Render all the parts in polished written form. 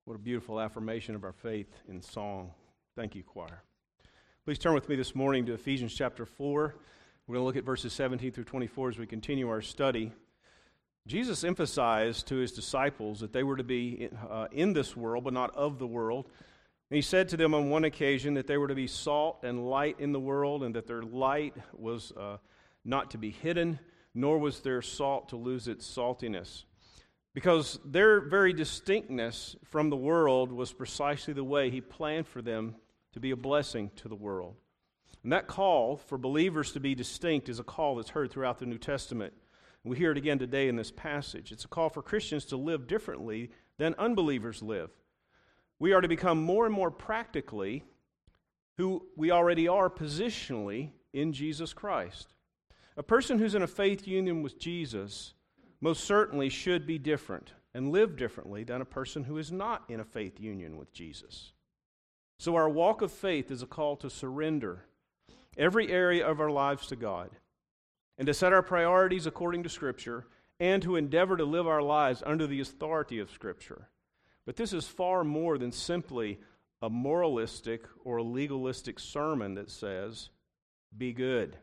What a beautiful affirmation of our faith in song. Thank you, choir. Please turn with me this morning to Ephesians chapter 4. We're going to look at verses 17 through 24 as we continue our study. Jesus emphasized to his disciples that they were to be in this world, but not of the world. And he said to them on one occasion that they were to be salt and light in the world, and that their light was not to be hidden, nor was their salt to lose its saltiness. Because their very distinctness from the world was precisely the way he planned for them to be a blessing to the world. And that call for believers to be distinct is a call that's heard throughout the New Testament. And we hear it again today in this passage. It's a call for Christians to live differently than unbelievers live. We are to become more and more practically who we already are positionally in Jesus Christ. A person who's in a faith union with Jesus most certainly should be different and live differently than a person who is not in a faith union with Jesus. So our walk of faith is a call to surrender every area of our lives to God and to set our priorities according to Scripture and to endeavor to live our lives under the authority of Scripture. But this is far more than simply a moralistic or a legalistic sermon that says, be good.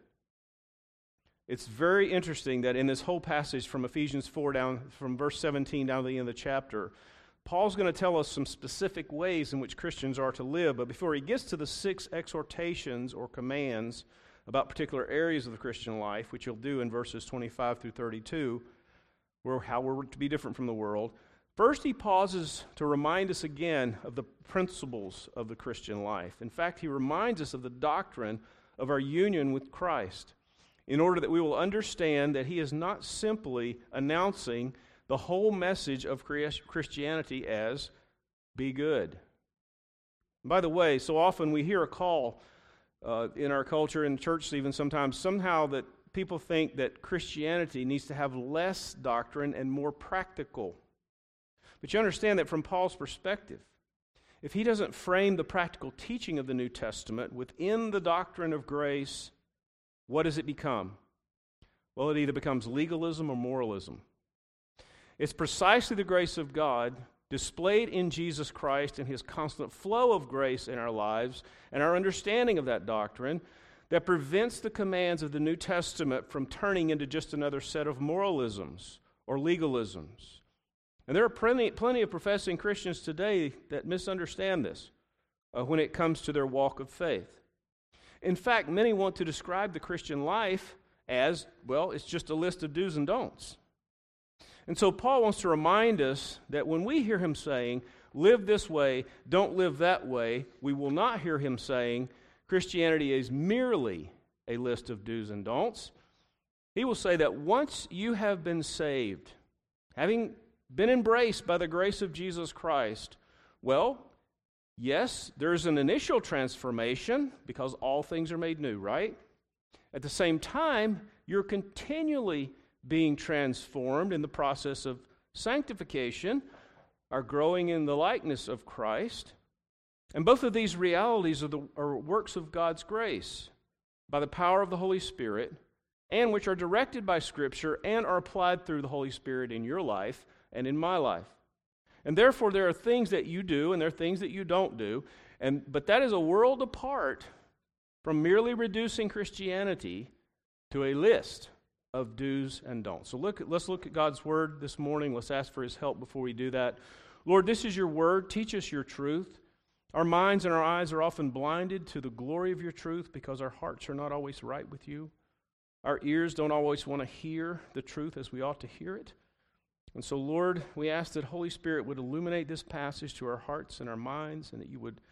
It's very interesting that in this whole passage from Ephesians 4 down, from verse 17 down to the end of the chapter, Paul's going to tell us some specific ways in which Christians are to live. But before he gets to the 6 exhortations or commands about particular areas of the Christian life, which he'll do in verses 25 through 32, where how we're to be different from the world, first he pauses to remind us again of the principles of the Christian life. In fact, he reminds us of the doctrine of our union with Christ, in order that we will understand that he is not simply announcing the whole message of Christianity as, be good. And by the way, so often we hear a call in our culture, in church even sometimes, somehow that people think that Christianity needs to have less doctrine and more practical. But you understand that from Paul's perspective, if he doesn't frame the practical teaching of the New Testament within the doctrine of grace, what does it become? Well, it either becomes legalism or moralism. It's precisely the grace of God displayed in Jesus Christ and his constant flow of grace in our lives and our understanding of that doctrine that prevents the commands of the New Testament from turning into just another set of moralisms or legalisms. And there are plenty of professing Christians today that misunderstand this when it comes to their walk of faith. In fact, many want to describe the Christian life as, well, it's just a list of do's and don'ts. And so Paul wants to remind us that when we hear him saying, live this way, don't live that way, we will not hear him saying Christianity is merely a list of do's and don'ts. He will say that once you have been saved, having been embraced by the grace of Jesus Christ, well, yes, there's an initial transformation because all things are made new, right? At the same time, you're continually being transformed in the process of sanctification, are growing in the likeness of Christ. And both of these realities are works of God's grace by the power of the Holy Spirit, and which are directed by Scripture and are applied through the Holy Spirit in your life and in my life. And therefore, there are things that you do and there are things that you don't do. But that is a world apart from merely reducing Christianity to a list of do's and don'ts. So let's look at God's Word this morning. Let's ask for His help before we do that. Lord, this is your Word. Teach us your truth. Our minds and our eyes are often blinded to the glory of your truth because our hearts are not always right with you. Our ears don't always want to hear the truth as we ought to hear it. And so, Lord, we ask that Holy Spirit would illuminate this passage to our hearts and our minds, and that you would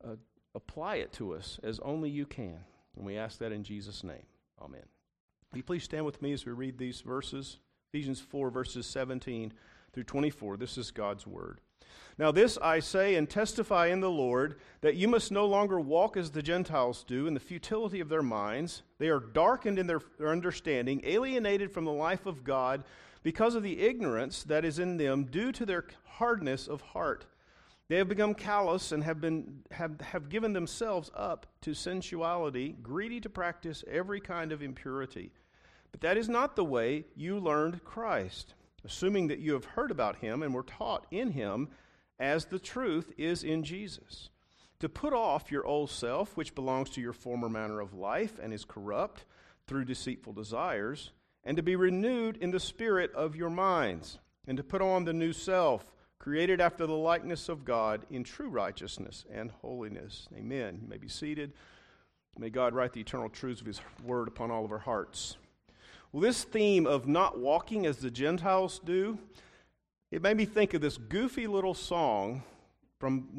apply it to us as only you can. And we ask that in Jesus' name. Amen. Will you please stand with me as we read these verses? Ephesians 4, verses 17 through 24. This is God's Word. Now this I say and testify in the Lord, that you must no longer walk as the Gentiles do in the futility of their minds. They are darkened in their understanding, alienated from the life of God, because of the ignorance that is in them due to their hardness of heart. They have become callous and have given themselves up to sensuality, greedy to practice every kind of impurity. But that is not the way you learned Christ, assuming that you have heard about him and were taught in him, as the truth is in Jesus. To put off your old self, which belongs to your former manner of life and is corrupt through deceitful desires, and to be renewed in the spirit of your minds, and to put on the new self, created after the likeness of God in true righteousness and holiness. Amen. You may be seated. May God write the eternal truths of His word upon all of our hearts. Well, this theme of not walking as the Gentiles do, it made me think of this goofy little song from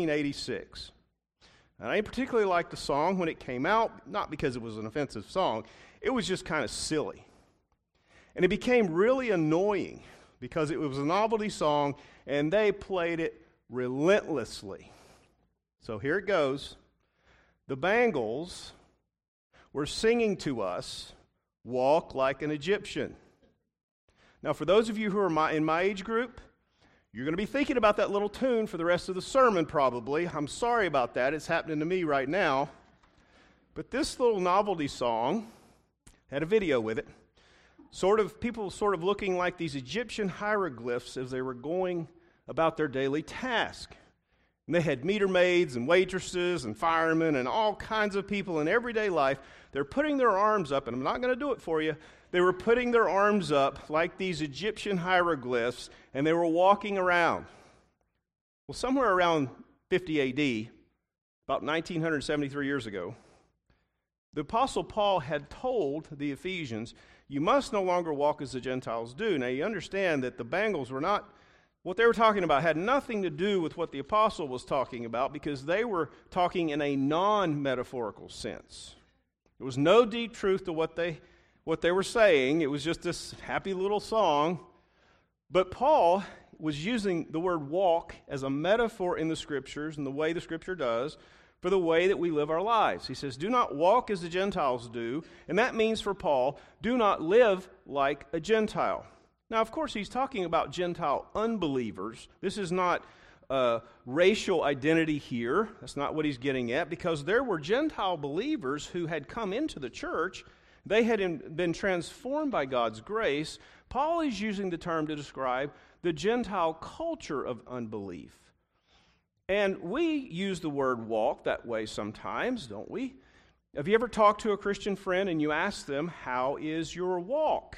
1986. And I particularly liked the song when it came out, not because it was an offensive song. It was just kind of silly. And it became really annoying because it was a novelty song and they played it relentlessly. So here it goes. The Bangles were singing to us, "Walk Like an Egyptian." Now, for those of you who are in my age group, you're going to be thinking about that little tune for the rest of the sermon probably. I'm sorry about that. It's happening to me right now. But this little novelty song had a video with it. People looking like these Egyptian hieroglyphs as they were going about their daily task. And they had meter maids and waitresses and firemen and all kinds of people in everyday life. They're putting their arms up, and I'm not going to do it for you. They were putting their arms up like these Egyptian hieroglyphs, and they were walking around. Well, somewhere around 50 AD, about 1973 years ago, the Apostle Paul had told the Ephesians, you must no longer walk as the Gentiles do. Now, you understand that the Bangles were not, what they were talking about had nothing to do with what the Apostle was talking about because they were talking in a non-metaphorical sense. There was no deep truth to what they were saying. It was just this happy little song. But Paul was using the word walk as a metaphor in the Scriptures and the way the Scripture does for the way that we live our lives. He says, do not walk as the Gentiles do, and that means for Paul, do not live like a Gentile. Now, of course, he's talking about Gentile unbelievers. This is not racial identity here. That's not what he's getting at, because there were Gentile believers who had come into the church. They had been transformed by God's grace. Paul is using the term to describe the Gentile culture of unbelief. And we use the word walk that way sometimes, don't we? Have you ever talked to a Christian friend and you ask them, how is your walk?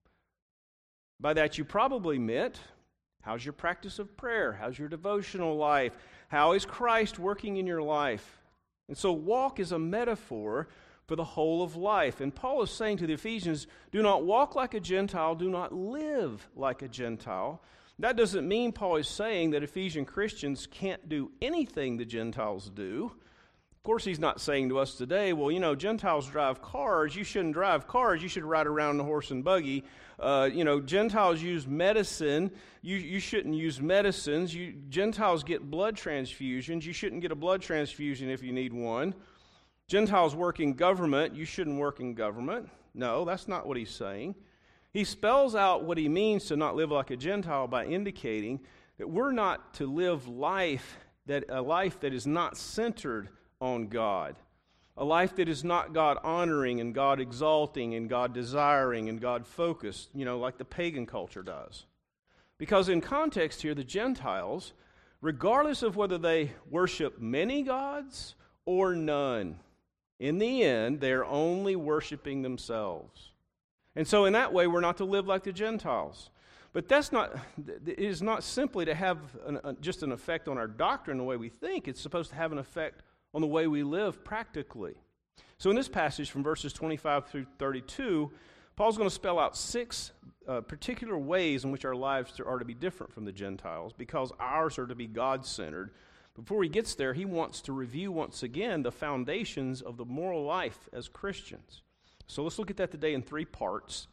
By that you probably meant, how's your practice of prayer? How's your devotional life? How is Christ working in your life? And so walk is a metaphor for the whole of life. And Paul is saying to the Ephesians, do not walk like a Gentile, do not live like a Gentile. That doesn't mean Paul is saying that Ephesian Christians can't do anything the Gentiles do. Of course, he's not saying to us today, well, Gentiles drive cars. You shouldn't drive cars. You should ride around in a horse and buggy. Gentiles use medicine. You shouldn't use medicines. Gentiles get blood transfusions. You shouldn't get a blood transfusion if you need one. Gentiles work in government. You shouldn't work in government. No, that's not what he's saying. He spells out what he means to not live like a Gentile by indicating that we're not to live a life that is not centered on God, a life that is not God honoring and God exalting and God desiring and God focused, like the pagan culture does. Because in context here, the Gentiles, regardless of whether they worship many gods or none, in the end, they are only worshiping themselves. And so in that way, we're not to live like the Gentiles. But it is not simply to have just an effect on our doctrine, the way we think. It's supposed to have an effect on the way we live practically. So in this passage from verses 25 through 32, Paul's going to spell out 6 particular ways in which our lives are to be different from the Gentiles, because ours are to be God-centered. Before he gets there, he wants to review once again the foundations of the moral life as Christians. So let's look at that today in 3 parts.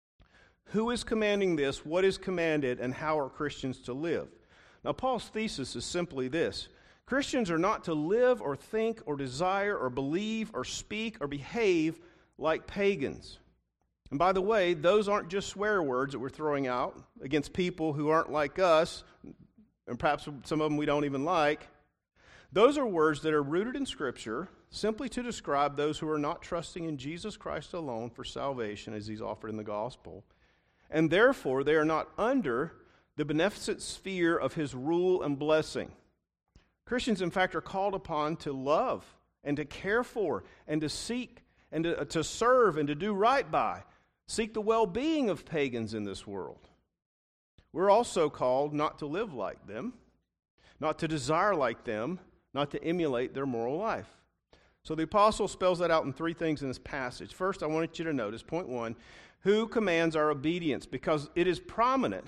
Who is commanding this? What is commanded? And how are Christians to live? Now, Paul's thesis is simply this. Christians are not to live or think or desire or believe or speak or behave like pagans. And by the way, those aren't just swear words that we're throwing out against people who aren't like us, and perhaps some of them we don't even like. Those are words that are rooted in Scripture simply to describe those who are not trusting in Jesus Christ alone for salvation as he's offered in the gospel. And therefore, they are not under the beneficent sphere of his rule and blessing. Christians, in fact, are called upon to love and to care for and to seek and to serve and to do right by, seek the well-being of pagans in this world. We're also called not to live like them, not to desire like them, not to emulate their moral life. So the apostle spells that out in three things in this passage. First, I wanted you to notice, point one, who commands our obedience, because it is prominent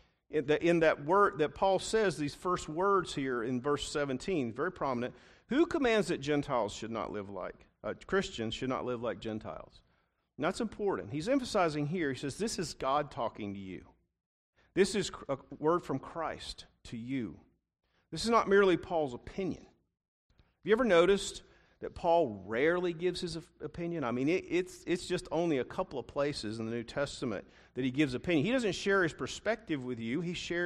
in that word that Paul says, these first words here in verse 17, very prominent. Who commands that Gentiles should not live like, Christians should not live like Gentiles? And that's important. He's emphasizing here, he says, this is God talking to you. This is a word from Christ to you. This is not merely Paul's opinion. Have you ever noticed that Paul rarely gives his opinion? I mean, it's just only a couple of places in the New Testament that he gives opinion. He doesn't share his perspective with you.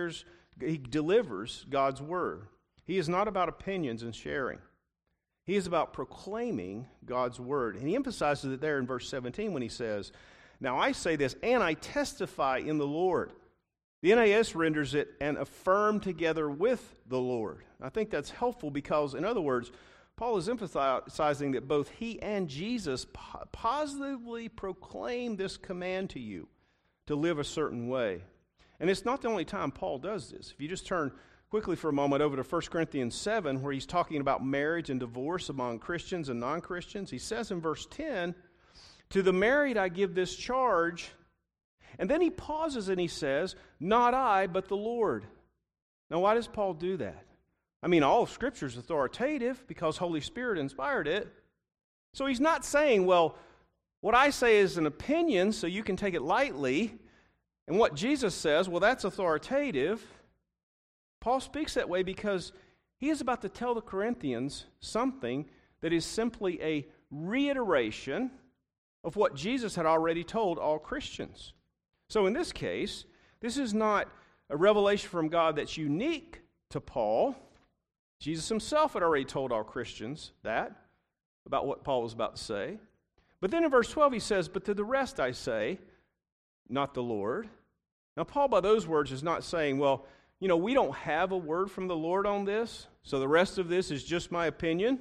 He delivers God's word. He is not about opinions and sharing. He is about proclaiming God's word. And he emphasizes it there in verse 17 when he says, now I say this, and I testify in the Lord. The NAS renders it, and affirm together with the Lord. I think that's helpful because, in other words, Paul is emphasizing that both he and Jesus positively proclaim this command to you to live a certain way. And it's not the only time Paul does this. If you just turn quickly for a moment over to 1 Corinthians 7, where he's talking about marriage and divorce among Christians and non-Christians, he says in verse 10, to the married I give this charge. And then he pauses and he says, not I, but the Lord. Now, why does Paul do that? I mean, all of Scripture is authoritative because Holy Spirit inspired it. So he's not saying, well, what I say is an opinion, so you can take it lightly. And what Jesus says, well, that's authoritative. Paul speaks that way because he is about to tell the Corinthians something that is simply a reiteration of what Jesus had already told all Christians. So in this case, this is not a revelation from God that's unique to Paul. Jesus himself had already told all Christians that, about what Paul was about to say. But then in verse 12 he says, but to the rest I say, not the Lord. Now Paul by those words is not saying, well, we don't have a word from the Lord on this, so the rest of this is just my opinion.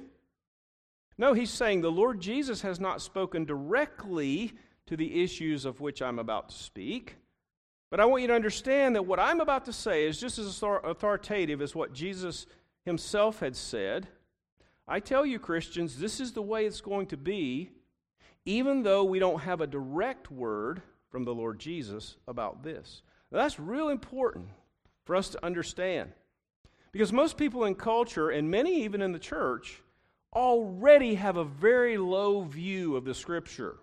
No, he's saying the Lord Jesus has not spoken directly to the issues of which I'm about to speak. But I want you to understand that what I'm about to say is just as authoritative as what Jesus himself had said. I tell you, Christians, this is the way it's going to be, even though we don't have a direct word from the Lord Jesus about this. Now, that's real important for us to understand. Because most people in culture, and many even in the church, already have a very low view of the Scripture.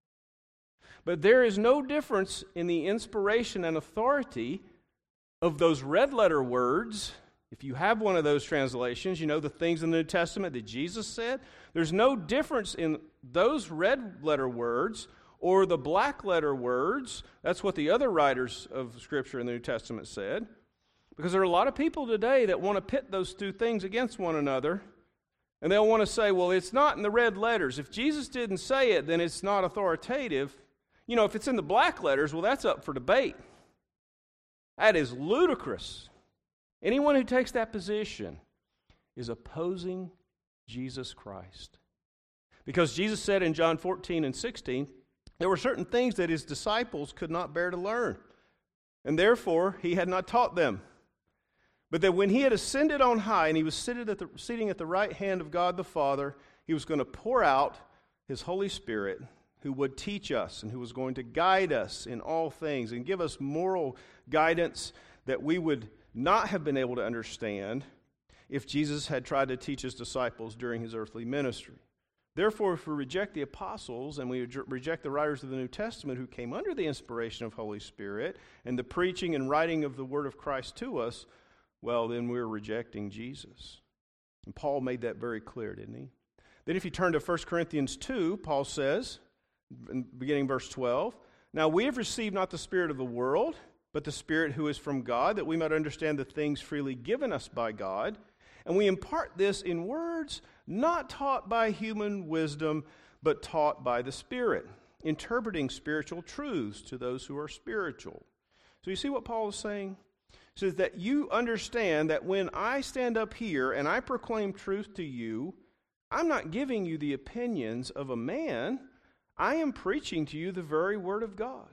But there is no difference in the inspiration and authority of those red letter words. If you have one of those translations, the things in the New Testament that Jesus said, there's no difference in those red letter words or the black letter words. That's what the other writers of Scripture in the New Testament said. Because there are a lot of people today that want to pit those two things against one another. And they'll want to say, well, it's not in the red letters. If Jesus didn't say it, then it's not authoritative. If it's in the black letters, well, that's up for debate. That is ludicrous. Anyone who takes that position is opposing Jesus Christ. Because Jesus said in John 14 and 16, there were certain things that his disciples could not bear to learn, and therefore he had not taught them. But that when he had ascended on high and he was sitting at the right hand of God the Father, he was going to pour out his Holy Spirit, who would teach us and who was going to guide us in all things and give us moral guidance that we would not have been able to understand if Jesus had tried to teach his disciples during his earthly ministry. Therefore, if we reject the apostles and we reject the writers of the New Testament who came under the inspiration of Holy Spirit and the preaching and writing of the word of Christ to us, well, then we're rejecting Jesus. And Paul made that very clear, didn't he? Then if you turn to 1 Corinthians 2, Paul says, beginning verse 12, now we have received not the spirit of the world, but the Spirit who is from God, that we might understand the things freely given us by God. And we impart this in words not taught by human wisdom, but taught by the Spirit, interpreting spiritual truths to those who are spiritual. So you see what Paul is saying? so that you understand that when I stand up here and I proclaim truth to you, I'm not giving you the opinions of a man. I am preaching to you the very word of God.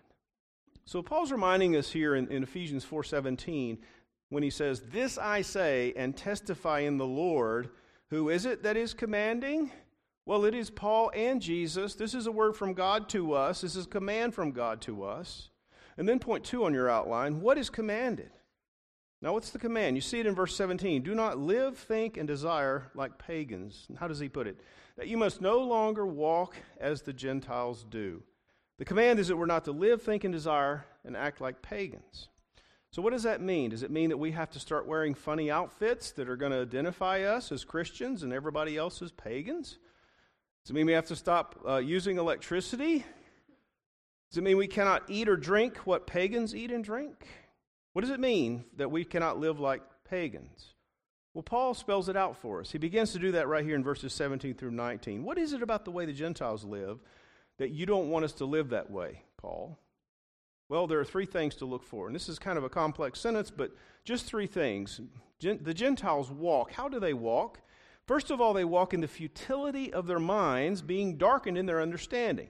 So Paul's reminding us here in Ephesians 4:17 when he says, "This I say and testify in the Lord." Who is it that is commanding? Well, it is Paul and Jesus. This is a word from God to us. This is a command from God to us. And then point 2 on your outline, what is commanded? Now, what's the command? You see it in verse 17. Do not live, think, and desire like pagans. And how does he put it? That you must no longer walk as the Gentiles do. The command is that we're not to live, think, and desire and act like pagans. So what does that mean? Does it mean that we have to start wearing funny outfits that are going to identify us as Christians and everybody else as pagans? Does it mean we have to stop using electricity? Does it mean we cannot eat or drink what pagans eat and drink? What does it mean that we cannot live like pagans? Well, Paul spells it out for us. He begins to do that right here in verses 17 through 19. What is it about the way the Gentiles live that you don't want us to live that way, Paul? Well, there are 3 things to look for. And this is kind of a complex sentence, but just 3 things. The Gentiles walk. How do they walk? First of all, they walk in the futility of their minds, being darkened in their understanding.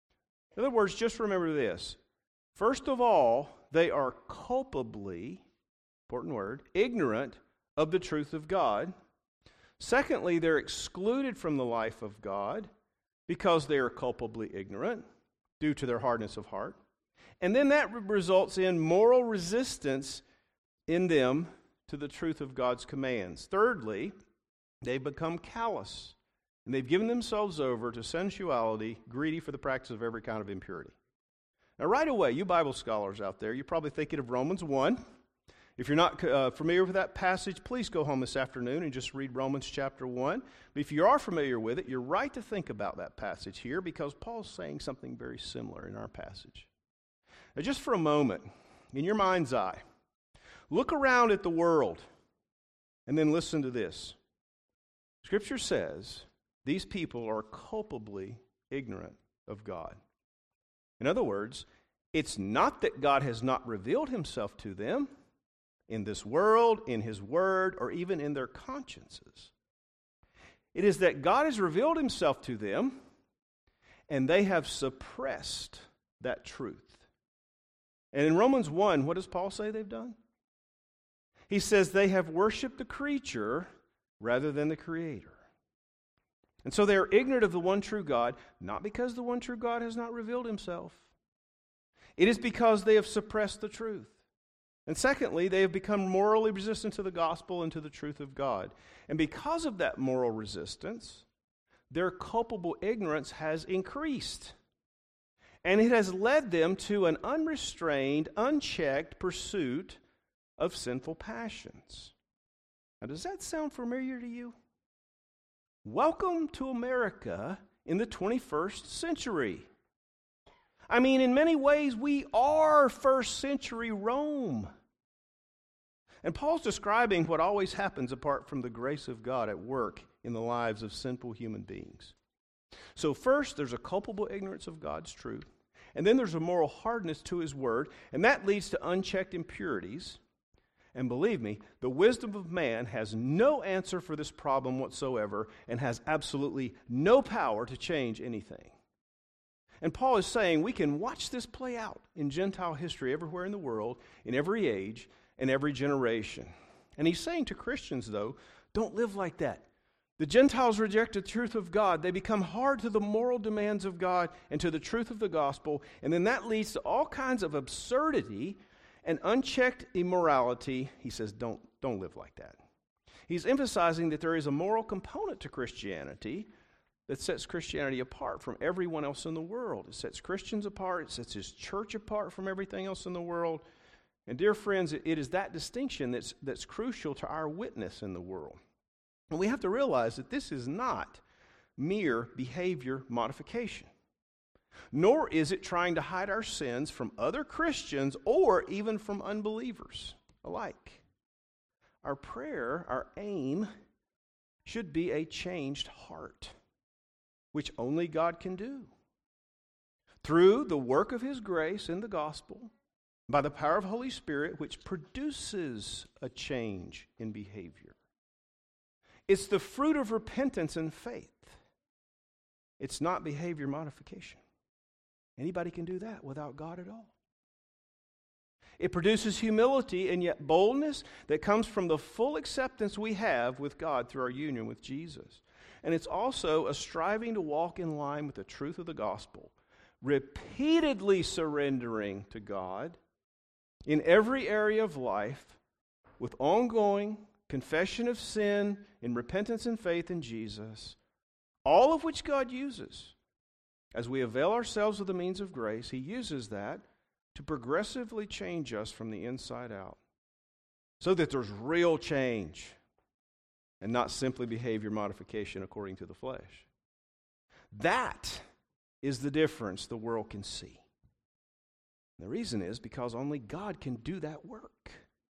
In other words, just remember this. First of all, they are culpably, important word, ignorant of the truth of God. Secondly, they're excluded from the life of God because they are culpably ignorant due to their hardness of heart. And then that results in moral resistance in them to the truth of God's commands. Thirdly, they become callous, and they've given themselves over to sensuality, greedy for the practice of every kind of impurity. Now, right away, you Bible scholars out there, you're probably thinking of Romans 1. If you're not familiar with that passage, please go home this afternoon and just read Romans chapter 1. But if you are familiar with it, you're right to think about that passage here because Paul's saying something very similar in our passage. Now, just for a moment, in your mind's eye, look around at the world and then listen to this. Scripture says these people are culpably ignorant of God. In other words, it's not that God has not revealed himself to them in this world, in his word, or even in their consciences. It is that God has revealed himself to them, and they have suppressed that truth. And in Romans 1, what does Paul say they've done? He says they have worshiped the creature rather than the Creator. And so they are ignorant of the one true God, not because the one true God has not revealed himself. It is because they have suppressed the truth. And secondly, they have become morally resistant to the gospel and to the truth of God. And because of that moral resistance, their culpable ignorance has increased. And it has led them to an unrestrained, unchecked pursuit of sinful passions. Now, does that sound familiar to you? Welcome to America in the 21st century. I mean, in many ways, we are first century Rome. And Paul's describing what always happens apart from the grace of God at work in the lives of sinful human beings. So first, there's a culpable ignorance of God's truth. And then there's a moral hardness to his word. And that leads to unchecked impurities. And believe me, the wisdom of man has no answer for this problem whatsoever and has absolutely no power to change anything. And Paul is saying we can watch this play out in Gentile history everywhere in the world, in every age, and every generation. And he's saying to Christians, though, don't live like that. The Gentiles reject the truth of God. They become hard to the moral demands of God and to the truth of the gospel. And then that leads to all kinds of absurdity and unchecked immorality. He says, don't live like that. He's emphasizing that there is a moral component to Christianity that sets Christianity apart from everyone else in the world. It sets Christians apart. It sets his church apart from everything else in the world. And dear friends, it is that distinction that's crucial to our witness in the world. And we have to realize that this is not mere behavior modification, nor is it trying to hide our sins from other Christians or even from unbelievers alike. Our prayer, our aim, should be a changed heart, which only God can do through the work of his grace in the gospel by the power of the Holy Spirit, which produces a change in behavior. It's the fruit of repentance and faith. It's not behavior modification. Anybody can do that without God at all. It produces humility and yet boldness that comes from the full acceptance we have with God through our union with Jesus. And it's also a striving to walk in line with the truth of the gospel, repeatedly surrendering to God in every area of life with ongoing confession of sin and repentance and faith in Jesus, all of which God uses. As we avail ourselves of the means of grace, He uses that to progressively change us from the inside out so that there's real change and not simply behavior modification according to the flesh. That is the difference the world can see. The reason is because only God can do that work.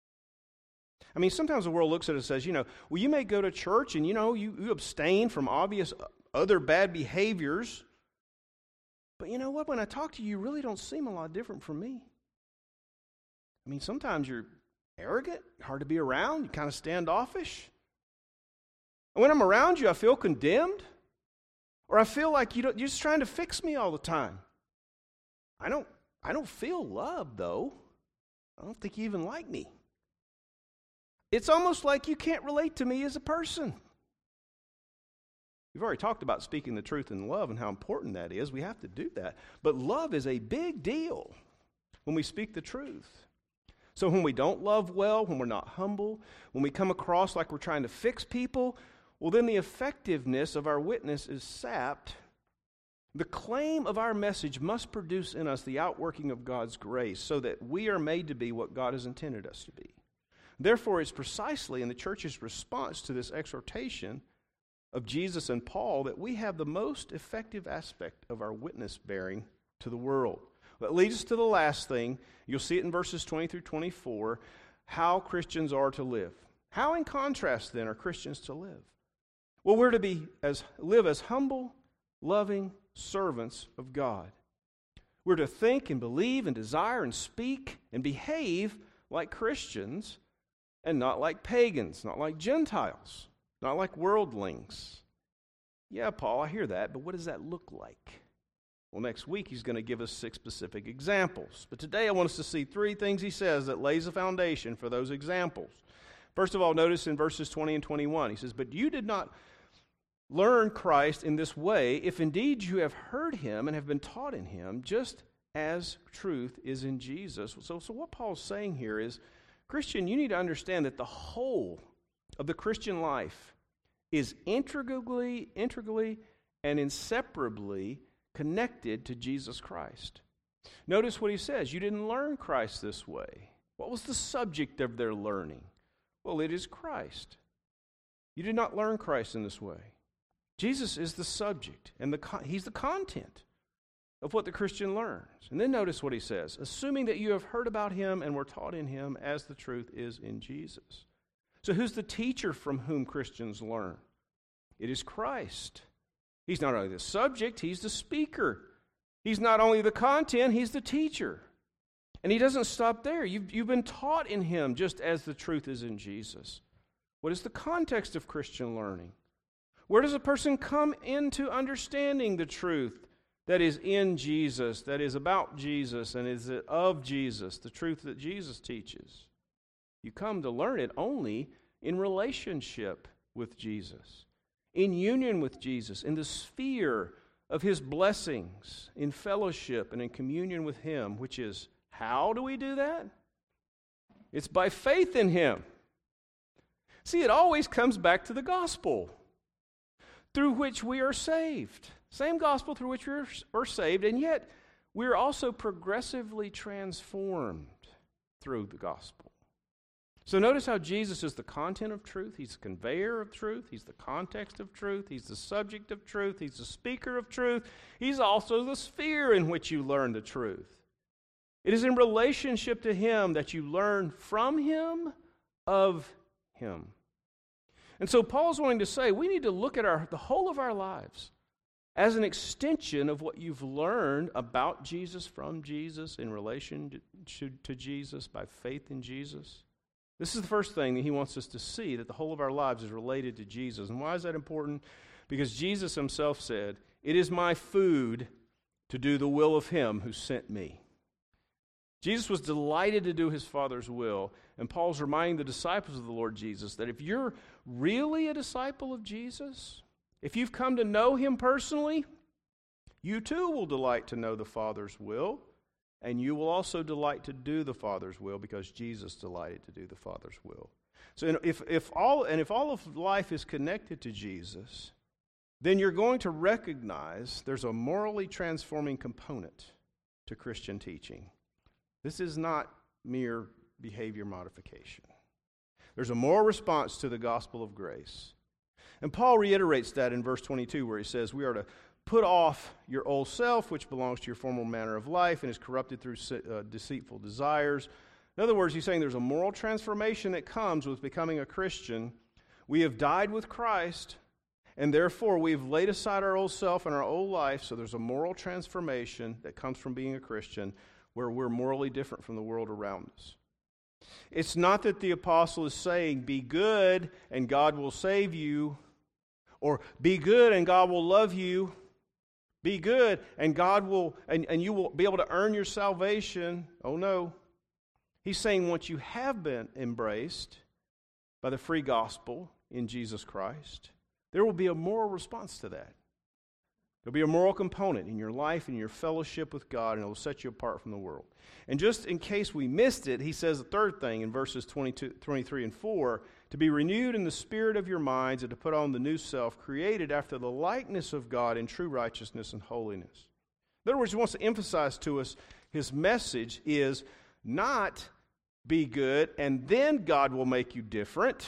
I mean, sometimes the world looks at it and says, well, you may go to church and, you abstain from obvious other bad behaviors. But you know what? When I talk to you, you really don't seem a lot different from me. I mean, sometimes you're arrogant, hard to be around, you're kind of standoffish. And when I'm around you, I feel condemned. Or I feel like you're just trying to fix me all the time. I don't feel loved, though. I don't think you even like me. It's almost like you can't relate to me as a person. We've already talked about speaking the truth in love and how important that is. We have to do that. But love is a big deal when we speak the truth. So when we don't love well, when we're not humble, when we come across like we're trying to fix people, well, then the effectiveness of our witness is sapped. The claim of our message must produce in us the outworking of God's grace so that we are made to be what God has intended us to be. Therefore, it's precisely in the church's response to this exhortation of Jesus and Paul that we have the most effective aspect of our witness bearing to the world. That leads us to the last thing. You'll see it in verses 20 through 24, how Christians are to live. How, in contrast, then, are Christians to live? Well, we're to live as humble, loving servants of God. We're to think and believe and desire and speak and behave like Christians and not like pagans, not like Gentiles, not like worldlings. Yeah, Paul, I hear that, but what does that look like? Well, next week he's going to give us 6 specific examples. But today I want us to see 3 things he says that lays a foundation for those examples. First of all, notice in verses 20 and 21, he says, "But you did not learn Christ in this way, if indeed you have heard him and have been taught in him, just as truth is in Jesus." So what Paul's saying here is, Christian, you need to understand that the whole of the Christian life is integrally and inseparably connected to Jesus Christ. Notice what he says. You didn't learn Christ this way. What was the subject of their learning? Well, it is Christ. You did not learn Christ in this way. Jesus is the subject, and he's the content of what the Christian learns. And then notice what he says, assuming that you have heard about him and were taught in him as the truth is in Jesus. So who's the teacher from whom Christians learn? It is Christ. He's not only the subject, he's the speaker. He's not only the content, he's the teacher. And he doesn't stop there. You've been taught in him just as the truth is in Jesus. What is the context of Christian learning? Where does a person come into understanding the truth that is in Jesus, that is about Jesus, and is of Jesus, the truth that Jesus teaches? You come to learn it only in relationship with Jesus, in union with Jesus, in the sphere of his blessings, in fellowship and in communion with him, which is, how do we do that? It's by faith in him. See, it always comes back to the gospel through which we are saved. Same gospel through which we are saved, and yet we're also progressively transformed through the gospel. So notice how Jesus is the content of truth. He's the conveyor of truth. He's the context of truth. He's the subject of truth. He's the speaker of truth. He's also the sphere in which you learn the truth. It is in relationship to him that you learn from him, of him. And so Paul's wanting to say we need to look at the whole of our lives as an extension of what you've learned about Jesus, from Jesus, in relation to Jesus, by faith in Jesus. This is the first thing that he wants us to see, that the whole of our lives is related to Jesus. And why is that important? Because Jesus himself said, "It is my food to do the will of him who sent me." Jesus was delighted to do his Father's will, and Paul's reminding the disciples of the Lord Jesus that if you're really a disciple of Jesus, if you've come to know him personally, you too will delight to know the Father's will, and you will also delight to do the Father's will because Jesus delighted to do the Father's will. So if all of life is connected to Jesus, then you're going to recognize there's a morally transforming component to Christian teaching. This is not mere behavior modification. There's a moral response to the gospel of grace. And Paul reiterates that in verse 22 where he says, we are to put off your old self, which belongs to your former manner of life and is corrupted through deceitful desires. In other words, he's saying there's a moral transformation that comes with becoming a Christian. We have died with Christ, and therefore we've laid aside our old self and our old life, so there's a moral transformation that comes from being a Christian where we're morally different from the world around us. It's not that the apostle is saying, be good and God will save you, or be good and God will love you. Be good and God will, and you will be able to earn your salvation. Oh no. He's saying once you have been embraced by the free gospel in Jesus Christ, there will be a moral response to that. There'll be a moral component in your life and your fellowship with God, and it will set you apart from the world. And just in case we missed it, he says the third thing in verses 23 and 4, to be renewed in the spirit of your minds and to put on the new self, created after the likeness of God in true righteousness and holiness. In other words, he wants to emphasize to us his message is not be good and then God will make you different.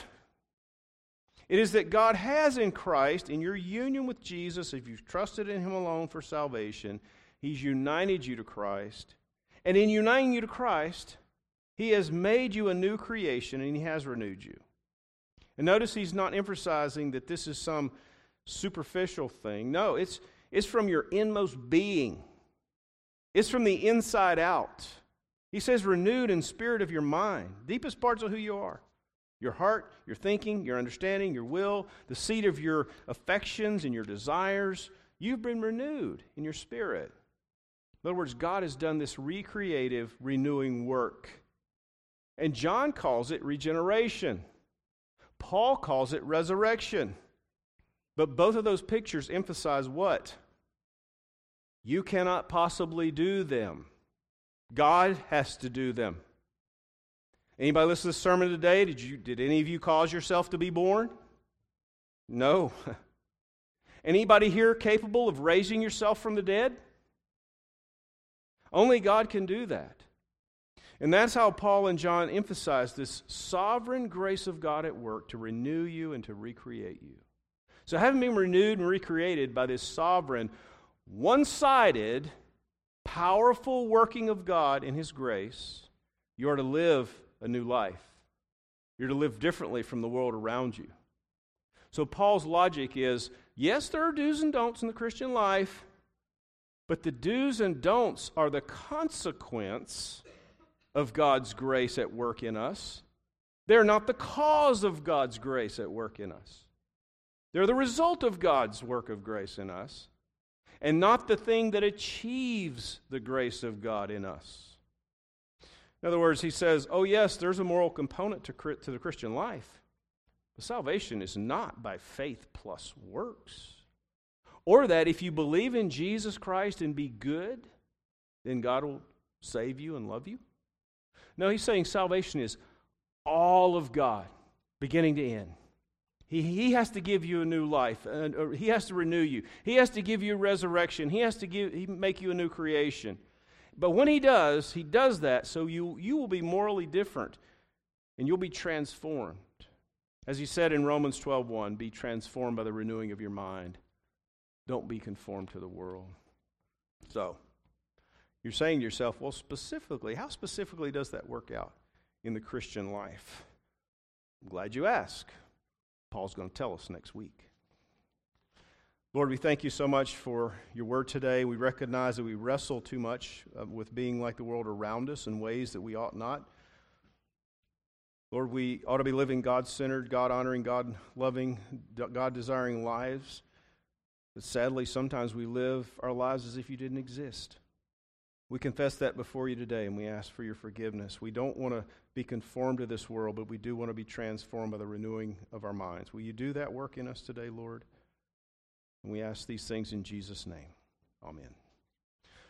It is that God has in Christ, in your union with Jesus, if you've trusted in him alone for salvation, he's united you to Christ. And in uniting you to Christ, he has made you a new creation and he has renewed you. And notice he's not emphasizing that this is some superficial thing. No, it's from your inmost being. It's from the inside out. He says renewed in spirit of your mind, deepest parts of who you are. Your heart, your thinking, your understanding, your will, the seat of your affections and your desires. You've been renewed in your spirit. In other words, God has done this recreative, renewing work. And John calls it regeneration. Paul calls it resurrection. But both of those pictures emphasize what? You cannot possibly do them. God has to do them. Anybody listen to this sermon today? Did any of you cause yourself to be born? No. Anybody here capable of raising yourself from the dead? Only God can do that. And that's how Paul and John emphasize this sovereign grace of God at work to renew you and to recreate you. So having been renewed and recreated by this sovereign, one-sided, powerful working of God in his grace, you are to live a new life. You're to live differently from the world around you. So Paul's logic is, yes, there are do's and don'ts in the Christian life, but the do's and don'ts are the consequence of God's grace at work in us. They're not the cause of God's grace at work in us. They're the result of God's work of grace in us, and not the thing that achieves the grace of God in us. In other words, he says, oh yes, there's a moral component to the Christian life, but salvation is not by faith plus works. Or that if you believe in Jesus Christ and be good, then God will save you and love you. No, he's saying salvation is all of God, beginning to end. He has to give you a new life. He has to renew you. He has to give you resurrection. He has to make you a new creation. But when he does that so you will be morally different and you'll be transformed. As he said in Romans 12:1, be transformed by the renewing of your mind. Don't be conformed to the world. So, you're saying to yourself, well, how specifically does that work out in the Christian life? I'm glad you asked. Paul's going to tell us next week. Lord, we thank you so much for your word today. We recognize that we wrestle too much with being like the world around us in ways that we ought not. Lord, we ought to be living God-centered, God-honoring, God-loving, God-desiring lives. But sadly, sometimes we live our lives as if you didn't exist. We confess that before you today, and we ask for your forgiveness. We don't want to be conformed to this world, but we do want to be transformed by the renewing of our minds. Will you do that work in us today, Lord? And we ask these things in Jesus' name. Amen.